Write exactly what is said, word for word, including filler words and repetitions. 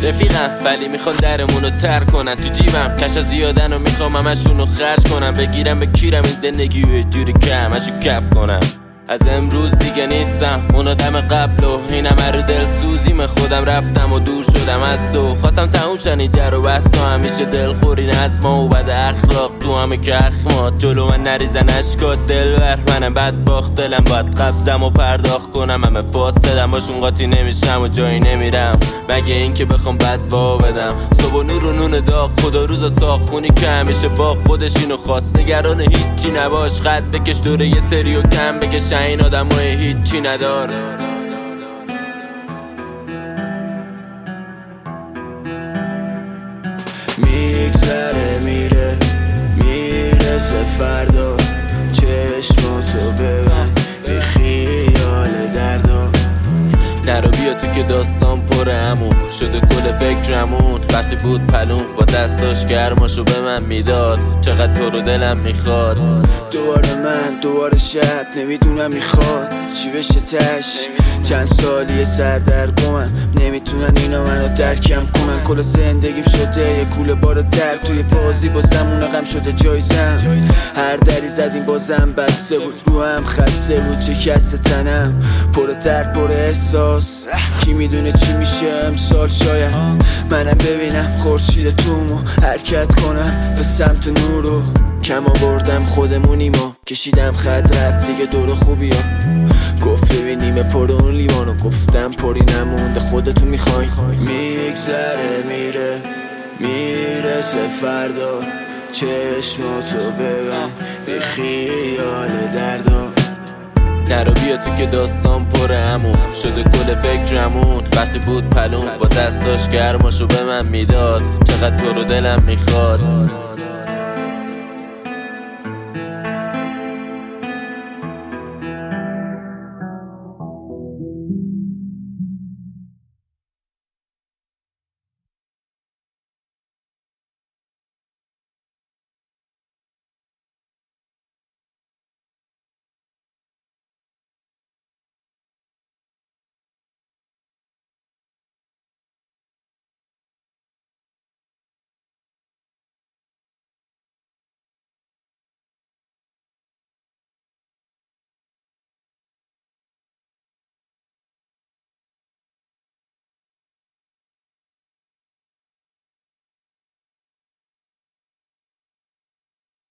رفیقم ولی میخوان درمونو تر کنن، تو جیبم کش زیادن و میخوام همشونو خرج کنم، بگیرم بکیرم این زندگی و جوری کم اشو کف کنم. از امروز دیگه نیستم اون آدم قبل و اینم رو دل سوزیم خودم رفتم و دور شدم از تو. خواستم تموم شنی در و بستا همیشه دلخوری نظما و بد اخلاق تو همه که اخمات جلو من نریزن اشکات دلبر منم بدباخت دلم باید قبضم و پرداخت کنم، همه فاسدم باشون قاطی نمیشم و جایی نمیرم مگه این که بخوام بدوا بدم. صبح و نور و نون داغ خدا روز ساخت خونی که همیشه با خودش اینو خواست، نگران هیچی نباش خط بکش دوره یه سری و کم بکش این آدم های هیچی ندار. میگذره میره میرسه فردا، چشماتو ببند بی خیال دردا. نرو بیا تو که داستان پره همون شده کل فکرمون، وقتی بود پلون با دستاش گرماشو به من میداد، چقدر تو رو دلم میخواد. دوباره من دوباره شب نمیدونم میخواد چی بشه تش، چند سالیه سردرگمم نمیتونن اینا منو درکم کنن، کل زندگیم شده یه کوله بار در توی بازی بازم اون غم شده جایزم، هر دری زدیم بازم بسته بود رو هم خسته بود شکست تنم پر درد پر احساس، کی میدونه چی میشه امسال شاید منم ببینم خورشید تومو حرکت کنم به سمت نورو، کم آوردم خودمونیم و کشیدم خط رفت دیگه دور خوبی ها، گفت ببینیم پر اون لیوانو گفتم پری نمونده خودتون میخواین. میگذره میره میرسه فردا، چشماتو ببند بی خیال دردا. نرو بیا تو که داستان پره همون شده کل فکرمون، وقتی بود پلون با دستاش گرماشو به من میداد، چقدر تو رو دلم میخواد.